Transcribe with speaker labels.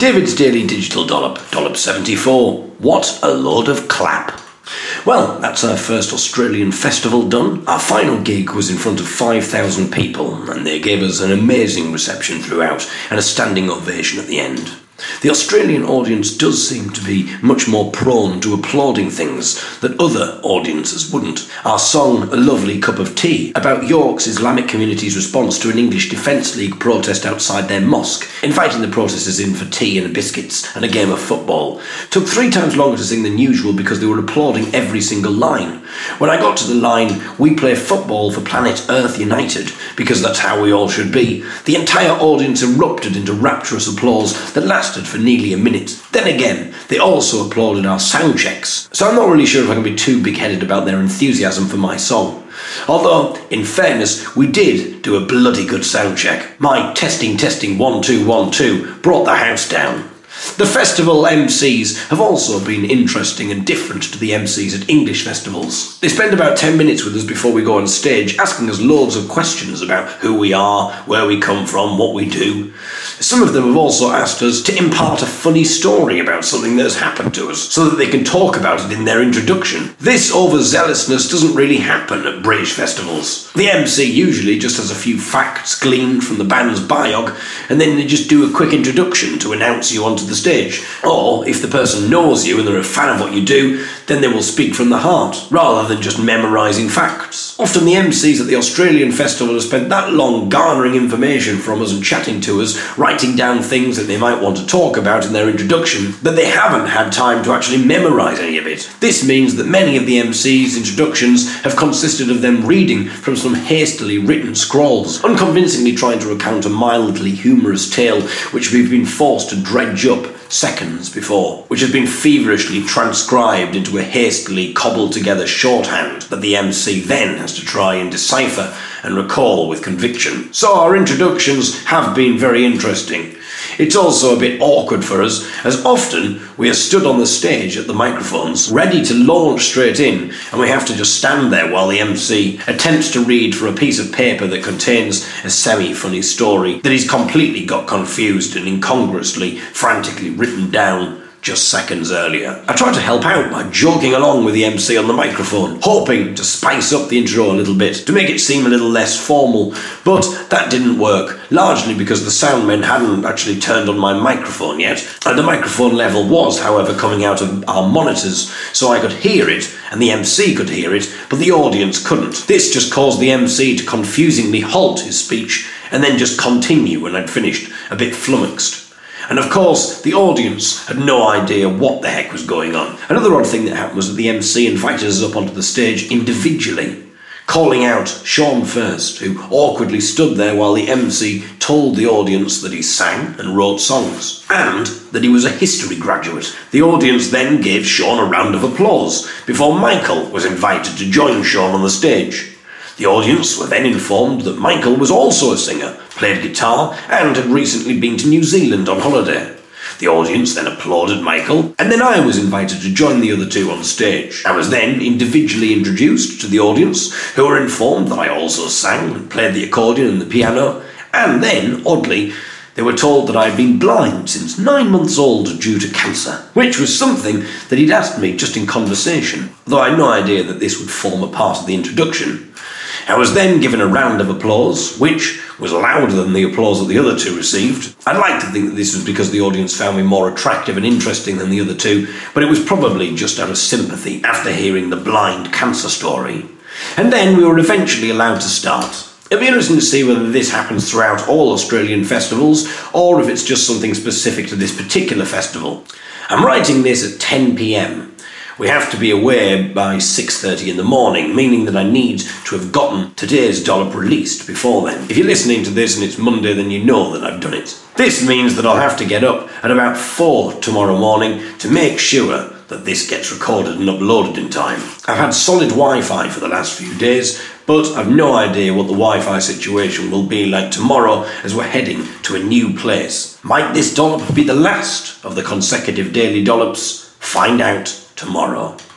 Speaker 1: David's Daily Digital Dollop, Dollop 74. What a load of clap. Well, that's our first Australian festival done. Our final gig was in front of 5,000 people, and they gave us an amazing reception throughout and a standing ovation at the end. The Australian audience does seem to be much more prone to applauding things that other audiences wouldn't. Our song, A Lovely Cup of Tea, about York's Islamic community's response to an English Defence League protest outside their mosque, inviting the protesters in for tea and biscuits and a game of football, took 3 times longer to sing than usual because they were applauding every single line. When I got to the line, "We play football for Planet Earth United, because that's how we all should be," the entire audience erupted into rapturous applause that lasted for nearly a minute. Then again, they also applauded our sound checks, so I'm not really sure if I can be too big-headed about their enthusiasm for my song. Although, in fairness, we did do a bloody good sound check. My testing 1 2 1 2 brought the house down. The festival MCs have also been interesting and different to the MCs at English festivals. They spend about 10 minutes with us before we go on stage, asking us loads of questions about who we are, where we come from, what we do. Some of them have also asked us to impart a funny story about something that has happened to us, so that they can talk about it in their introduction. This overzealousness doesn't really happen at British festivals. The MC usually just has a few facts gleaned from the band's biog, and then they just do a quick introduction to announce you onto the stage. Or, if the person knows you and they're a fan of what you do, then they will speak from the heart, rather than just memorising facts. Often the MCs at the Australian festival have spent that long garnering information from us and chatting to us, writing down things that they might want to talk about in their introduction, that they haven't had time to actually memorise any of it. This means that many of the MCs' introductions have consisted of them reading from some hastily written scrolls, unconvincingly trying to recount a mildly humorous tale which we've been forced to dredge up seconds before, which has been feverishly transcribed into a hastily cobbled together shorthand that the MC then has to try and decipher and recall with conviction. So our introductions have been very interesting. It's also a bit awkward for us, as often we are stood on the stage at the microphones, ready to launch straight in, and we have to just stand there while the MC attempts to read from a piece of paper that contains a semi-funny story that he's completely got confused and incongruously, frantically written down just seconds earlier. I tried to help out by jogging along with the MC on the microphone, hoping to spice up the intro a little bit, to make it seem a little less formal, but that didn't work, largely because the soundmen hadn't actually turned on my microphone yet, and the microphone level was, however, coming out of our monitors, so I could hear it, and the MC could hear it, but the audience couldn't. This just caused the MC to confusingly halt his speech, and then just continue when I'd finished, a bit flummoxed. And of course, the audience had no idea what the heck was going on. Another odd thing that happened was that the MC invited us up onto the stage individually, calling out Sean first, who awkwardly stood there while the MC told the audience that he sang and wrote songs, and that he was a history graduate. The audience then gave Sean a round of applause before Michael was invited to join Sean on the stage. The audience were then informed that Michael was also a singer, played guitar, and had recently been to New Zealand on holiday. The audience then applauded Michael, and then I was invited to join the other two on stage. I was then individually introduced to the audience, who were informed that I also sang and played the accordion and the piano, and then, oddly, they were told that I had been blind since 9 months old due to cancer, which was something that he'd asked me just in conversation, though I had no idea that this would form a part of the introduction. I was then given a round of applause, which was louder than the applause that the other two received. I'd like to think that this was because the audience found me more attractive and interesting than the other two, but it was probably just out of sympathy after hearing the blind cancer story. And then we were eventually allowed to start. It'll be interesting to see whether this happens throughout all Australian festivals, or if it's just something specific to this particular festival. I'm writing this at 10 p.m. We have to be aware by 6:30 in the morning, meaning that I need to have gotten today's dollop released before then. If you're listening to this and it's Monday, then you know that I've done it. This means that I'll have to get up at about 4 tomorrow morning to make sure that this gets recorded and uploaded in time. I've had solid Wi-Fi for the last few days, but I've no idea what the Wi-Fi situation will be like tomorrow as we're heading to a new place. Might this dollop be the last of the consecutive daily dollops? Find out tomorrow.